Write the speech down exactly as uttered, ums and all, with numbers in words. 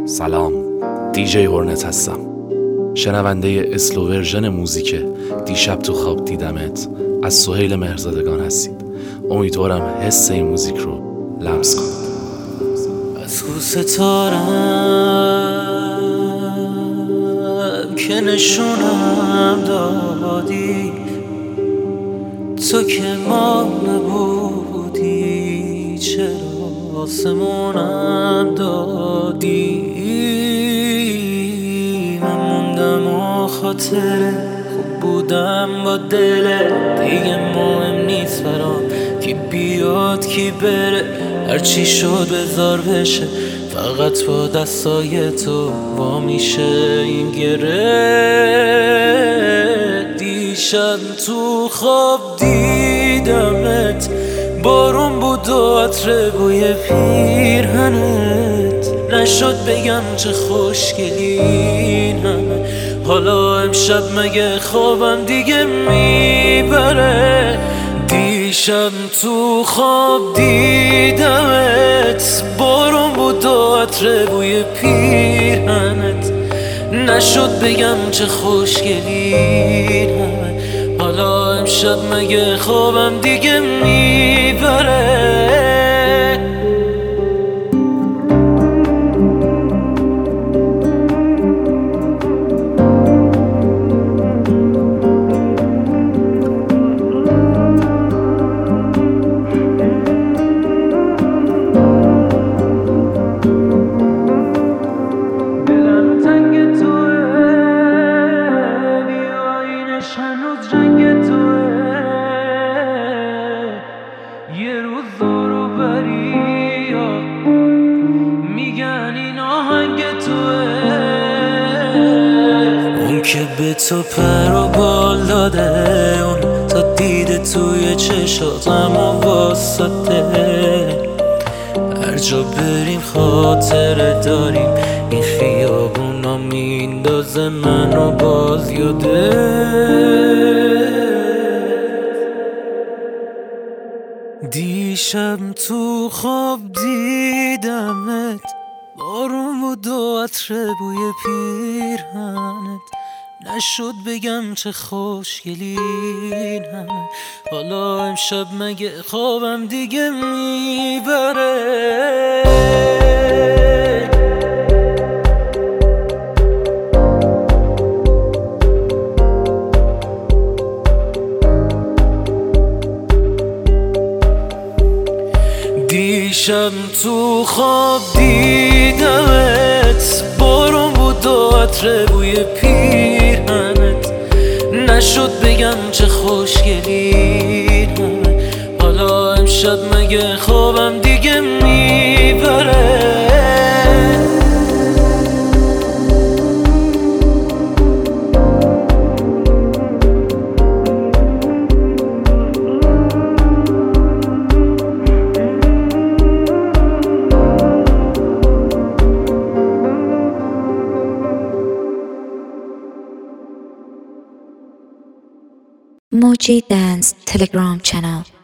سلام، دیجی هورنت هستم، شنونده اسلو ورژن موزیک دیشب تو خواب دیدمت از سهیل مهرزادگان هستید. امیدوارم حس این موزیک رو لمس کنید. از کو ستارم که نشونم دادی، تو که ما نبودی چرا آسمونم دادی. من موندم و خاطر خوب بودم با دلت، دیگه مهم نیست برام کی بیاد کی بره، هرچی شد بذار بشه، فقط با دستای تو وا میشه این گره. دیشب تو خواب دیدمت، بارون بود و عطر بوی پیرهنت، نشد بگم چه خوشگلی همه. حالا امشب مگه خوابم دیگه میبره؟ دیشب تو خواب دیدمت، بارون بود و عطر بوی پیرهنت، نشد بگم چه خوشگلی همه. حالا امشب مگه خوابم دیگه میبره؟ یه روز دارو بری ها میگن این آهنگ توه، اون که به تو پر و بال داده، اون تا دیده توی چشاتم و واسطه. هر جا بریم خاطره داریم، این خیابونا میندازه منو باز یاده. دیشب تو خواب دیدمت، بارون بود و عطر بوی پیرهنت، نشد بگم چه خوشگلی همه. حالا امشب مگه خوابم دیگه میبره؟ دیشب تو خواب دیدمت، بارون بود و عطر بوی پیرهنت، نشد بگم چه خوشگلی همه. حالا امشب مگه خوابم دیگه میبره؟ Moji Dance Telegram channel.